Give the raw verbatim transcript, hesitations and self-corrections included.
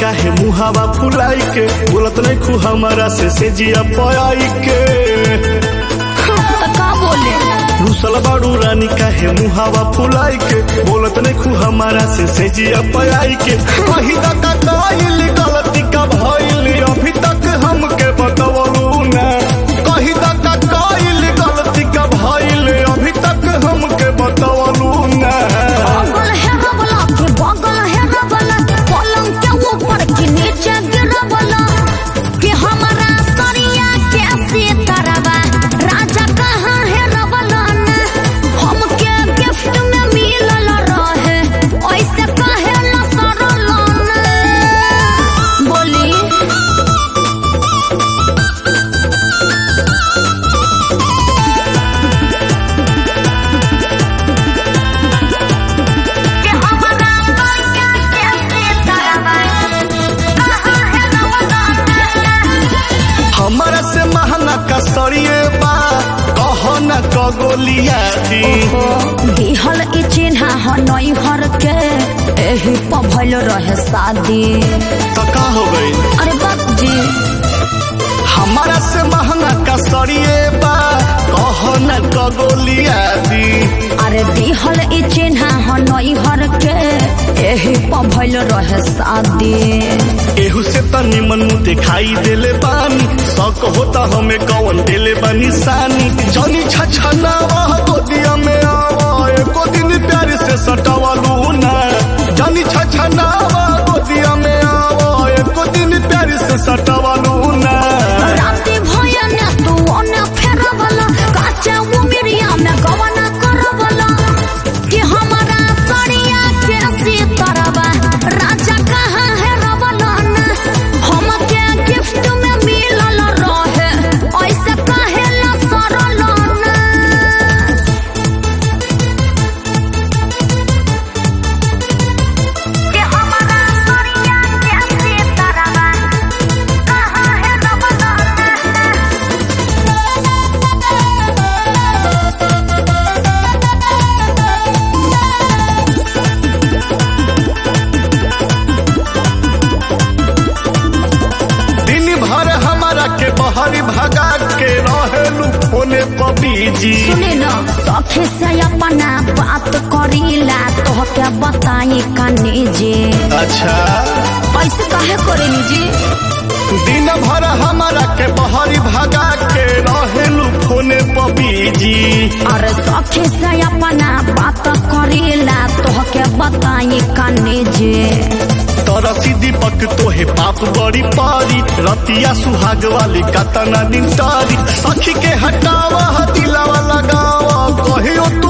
काहे मुहावा फुलाई के बोलत नहीं खू हमारा से से जिया पयाई के तो का बोले रूसल बाड़ू रानी काहे मुहावा फुलाई के बोलत नहीं खू हमारा से से जिया पयाई के कहीं का काइल गलती का भइल अभी तक हमके बतवलू ना कहीं का काइल गलती का भइल अभी तक हमके बतवलू ना बगल है रबला के बगल है रबला पलंग के ऊपर के नीचे गिरबला कि हमारा सरिया कैसे तरवा राजा कहाँ है रबला ना हमके गिफ्ट में मिलल रहे ऐसे काहे न सरल ना बोली हमारा से महंगा कसरिए बा कहो न कगोलिया दी दिहल ई चिन्हा ह नई हर के एही प भइल रहे शादी तो का हो गई अरे बाप जी हमारा से महंगा कसरिए बा कहो न कगोलिया दी अरे दिहल ई चिन्हा ह नई हर के एही प भइल रहे शादी एहू से तनी मन दिखाई देले बानी शक होता हमें कौन देले बानी सानी जनी छछना वह गोदिया में आवा एको दिन प्यार से सटावलू ना जनी छछना वह गोदिया में आवा एको दिन प्यार से सटावलू ना राती भयन तू ओने फेरबला काचा उमिरिया में गवना करबला कि हमारा सड़िया कैसी तरवा राजा कहाँ है रबला ना हमके गिफ्ट में मिलल रहे ऐसे काहे न सरल ना कि हमारा सड़िया कैसी तरवा कहाँ है रबला दिन भर हमारा के बहरी भगा के रहेलू फोने पर बिजी सुने न सखी से अपना बात करीला तो क्या बताई कनी जी अच्छा ऐसे काहे करेनी जी दिन भर हमारा के बहरी भगा के रहेलू फोने पर बिजी अरे सखी से अपना बात करीला तो क्या बताई कनी जी तरसी दीपक तोहे पाप बड़ी पारी रतिया सुहाग वाली कतना दिन तारी सखी के हटावा दिलावा लगावा कहियो